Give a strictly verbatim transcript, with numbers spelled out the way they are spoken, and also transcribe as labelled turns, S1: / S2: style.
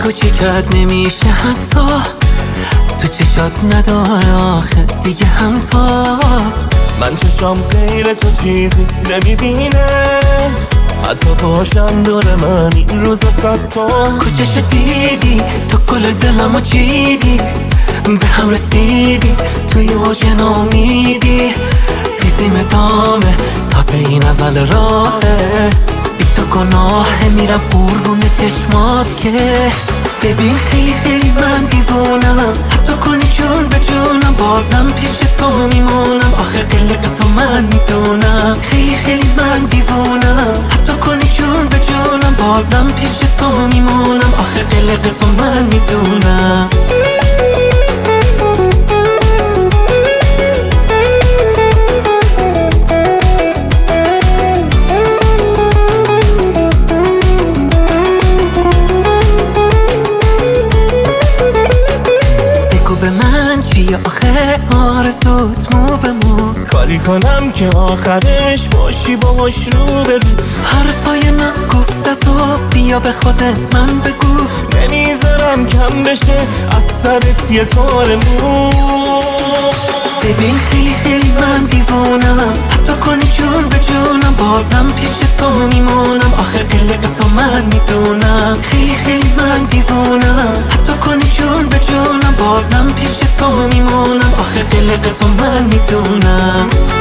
S1: تو چی کرد نمیشه حتی تو چشات نداره آخه دیگه هم تو
S2: من چشام غیر تو چیزی نمیبینه حتی باشم دور من این روزا صد تا
S1: کجاشو دیدی تو کل دلمو چیدی به هم رسیدی توی اوج نامیدی دیدیم ادامه تازه این اول راهه بی تو گناهه میرم قربون چشمات که ببین خیلی خیلی من دیوونم حتی کنی جون به جونم بازم پیش تو میمونم آخه قلق تو من میدونم خیلی خیلی من دیوونم حتی کنی جون به جونم بازم پیش تو میمونم آخه قلق تو من میدونم به من چیه آخه آرزوت مو به مو
S2: کاری کنم که آخرش باشی باهاش رو به رو
S1: حرفای نگفته تو بیا به خود من بگو
S2: نمیذارم کم بشه از سرت یه تار مو
S1: ببین خیلی خیلی من دیوونم حتی کنی جون به جونم بازم پیش تو میمونم آخه قلق تو من میدونم خیلی خیلی من دیوونم حتی کنی جون به جونم بازم پیش تو میمونم آخه قلق تو من میدونم